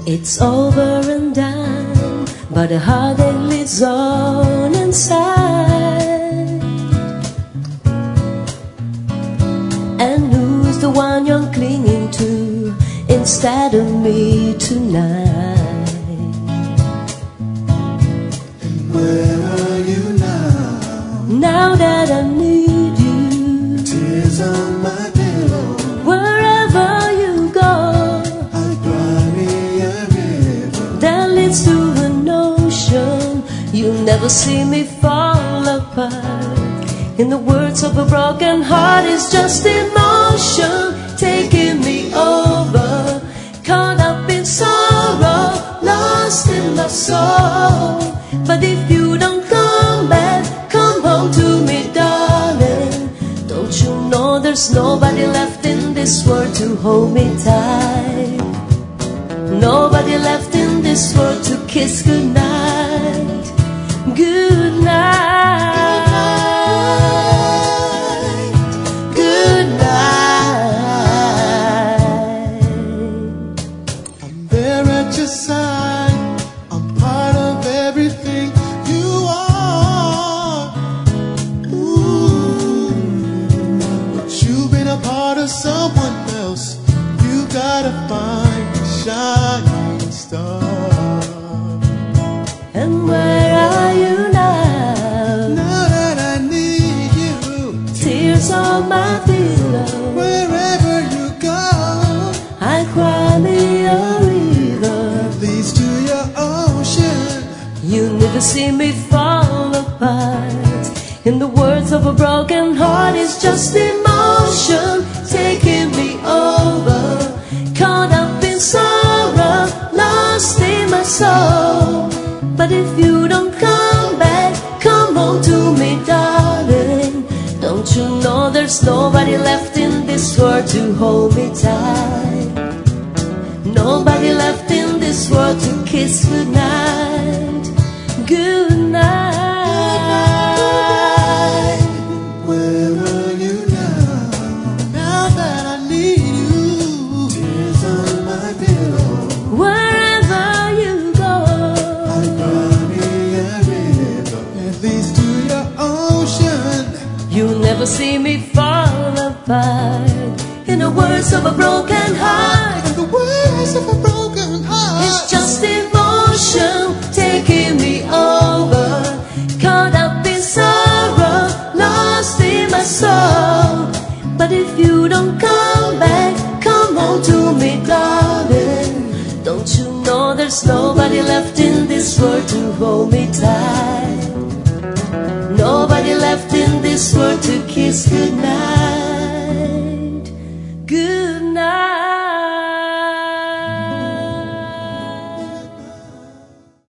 It's over and done, but the heartache lives on inside. And who's the one you're clinging to instead of me tonight? And where are you now? Now that I need you, tears on my pillow. Wherever you go, I cry me a river that leads to an ocean. You'll never see me fall apart. In the words of a broken heart, it's just emotion taking me over. Caught up in sorrow, lost in my soul. But if you don't come back, come home to me, darling. Don't you know there's nobody left in this world to hold me tight? Nobody left in this world to kiss goodnight. Good night. Good night. I'm there at your side. I'm part of everything you are. Ooh. But you've been a part of someone else. You gotta find a shining star. And where are you now? Now that I need you, Tears on my pillow. wherever you go, I cry me a river. leads to your ocean. You never see me fall apart. In the words of a broken heart, it's just emotion taking me over. Caught up in sorrow, lost in my soul. But if you don't come back, come home to me, darling. Don't you know there's nobody left in this world to hold me tight? Nobody left in this world to kiss goodnight. Good night. Where are you now? Now that I need you, tears on my pillow. Wherever you go, I cry me a river that leads to your ocean. you'll never see me fall apart. In the words of a broken heart, And the words of a broken heart, it's just emotion taking me over. Caught up in sorrow, lost in my soul. But if you don't come back, come home to me, darling. Don't you know there's nobody left in this world to hold me tight? Nobody left in this world to kiss goodnight.